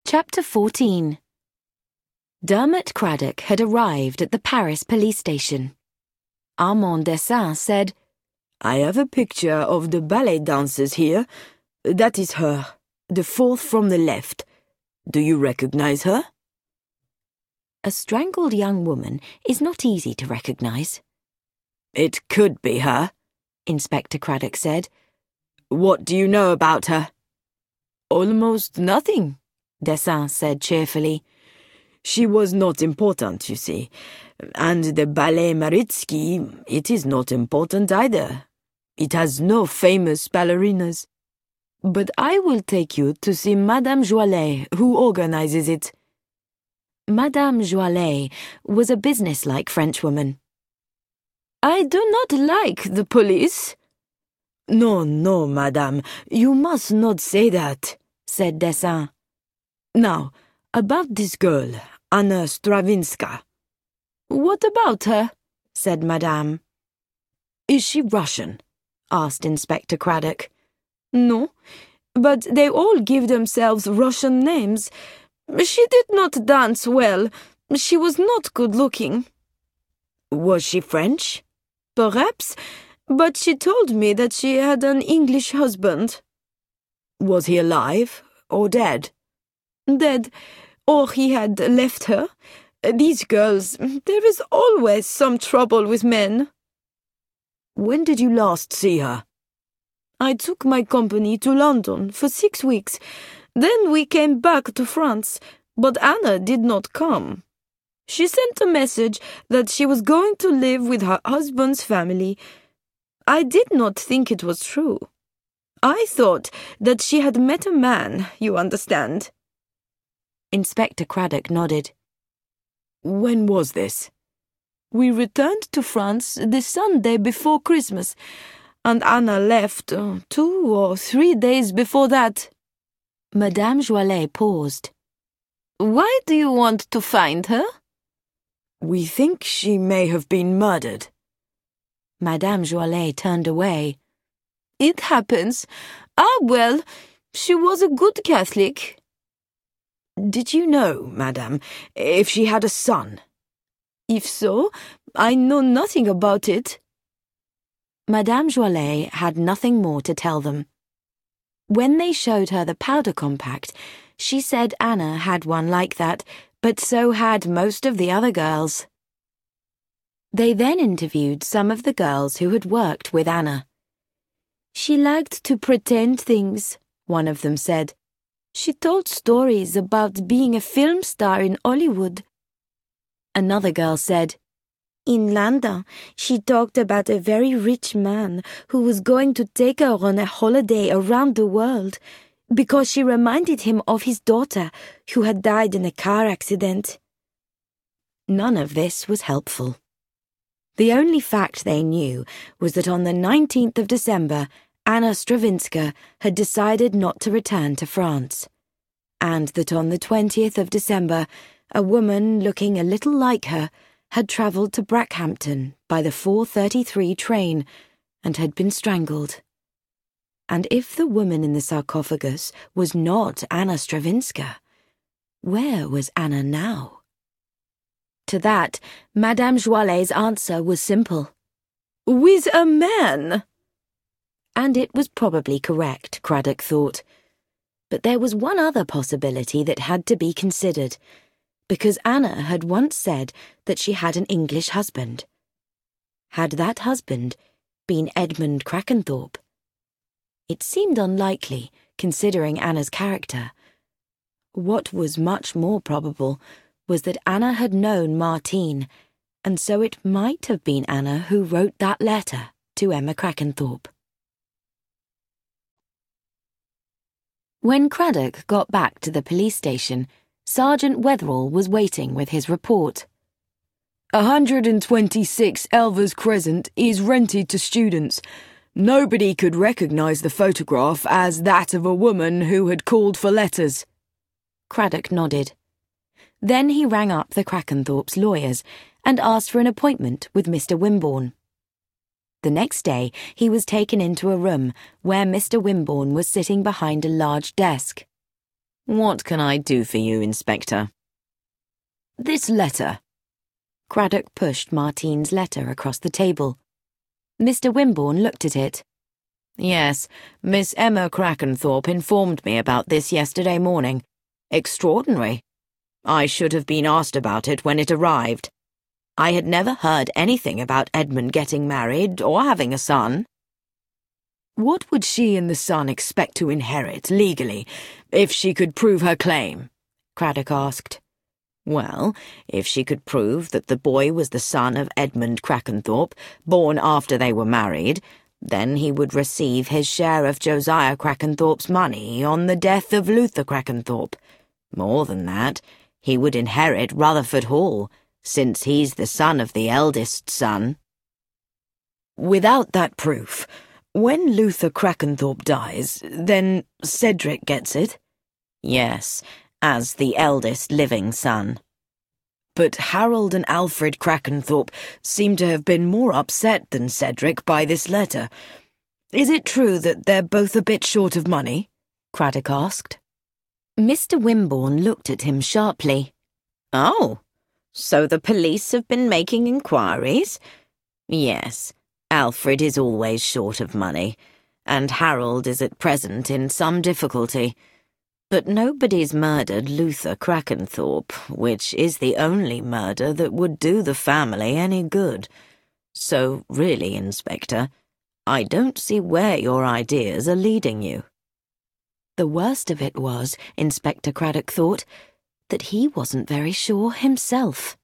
Chapter 14. Dermot Craddock had arrived at the Paris police station. Armand Dessein said, "I have a picture of the ballet dancers here. That is her, the fourth from the left. Do you recognize her?" A strangled young woman is not easy to recognize. "It could be her," Inspector Craddock said. "What do you know about her?" "Almost nothing," Dessein said cheerfully. "She was not important, you see. And the Ballet Mariinsky, it is not important either. It has no famous ballerinas. But I will take you to see Madame Joilet, who organizes it." Madame Joilet was a businesslike Frenchwoman. "I do not like the police." No, madame, you must not say that," said Dessein. "Now, about this girl, Anna Stravinska." "What about her?" said Madame. "Is she Russian?" asked Inspector Craddock. "No, but they all give themselves Russian names. She did not dance well. She was not good-looking." "Was she French?" "Perhaps, but she told me that she had an English husband." "Was he alive or dead?" "Dead, or he had left her. These girls, there is always some trouble with men." "When did you last see her?" "I took my company to London for 6 weeks. Then we came back to France, but Anna did not come. She sent a message that she was going to live with her husband's family. I did not think it was true. I thought that she had met a man, you understand." Inspector Craddock nodded. "When was this?" "We returned to France the Sunday before Christmas, and Anna left 2 or 3 days before that." Madame Joilet paused. "Why do you want to find her?" "We think she may have been murdered." Madame Joilet turned away. "It happens. Well, she was a good Catholic." "Did you know, madame, if she had a son?" "If so, I know nothing about it." Madame Joilet had nothing more to tell them. When they showed her the powder compact, she said Anna had one like that, but so had most of the other girls. They then interviewed some of the girls who had worked with Anna. "She liked to pretend things," one of them said. "She told stories about being a film star in Hollywood." Another girl said, "In London, she talked about a very rich man who was going to take her on a holiday around the world because she reminded him of his daughter who had died in a car accident." None of this was helpful. The only fact they knew was that on the 19th of December, Anna Stravinska had decided not to return to France, and that on the 20th of December, a woman looking a little like her had travelled to Brackhampton by the 4:33 train and had been strangled. And if the woman in the sarcophagus was not Anna Stravinska, where was Anna now? To that, Madame Joilet's answer was simple. "With a man!" And it was probably correct, Craddock thought. But there was one other possibility that had to be considered, because Anna had once said that she had an English husband. Had that husband been Edmund Crackenthorpe? It seemed unlikely, considering Anna's character. What was much more probable was that Anna had known Martine, and so it might have been Anna who wrote that letter to Emma Crackenthorpe. When Craddock got back to the police station, Sergeant Wetherall was waiting with his report. 126 Elvers Crescent is rented to students. Nobody could recognize the photograph as that of a woman who had called for letters." Craddock nodded. Then he rang up the Crackenthorpe's lawyers and asked for an appointment with Mr. Wimborne. The next day, he was taken into a room where Mr. Wimborne was sitting behind a large desk. What can I do for you, Inspector? This letter. Craddock pushed Martine's letter across the table. Mr. Wimborne looked at it. Yes, Miss Emma Crackenthorpe informed me about this yesterday morning. Extraordinary. I should have been asked about it when it arrived. I had never heard anything about Edmund getting married or having a son. What would she and the son expect to inherit, legally, if she could prove her claim? Craddock asked. Well, if she could prove that the boy was the son of Edmund Crackenthorpe, born after they were married, then he would receive his share of Josiah Crackenthorpe's money on the death of Luther Crackenthorpe. More than that, he would inherit Rutherford Hall, since he's the son of the eldest son. Without that proof, when Luther Crackenthorpe dies, then Cedric gets it? Yes, as the eldest living son. But Harold and Alfred Crackenthorpe seem to have been more upset than Cedric by this letter. Is it true that they're both a bit short of money? Craddock asked. Mr. Wimborne looked at him sharply. Oh, so the police have been making inquiries? Yes, Alfred is always short of money, and Harold is at present in some difficulty. But nobody's murdered Luther Crackenthorpe, which is the only murder that would do the family any good. So really, Inspector, I don't see where your ideas are leading you. The worst of it was, Inspector Craddock thought, that he wasn't very sure himself.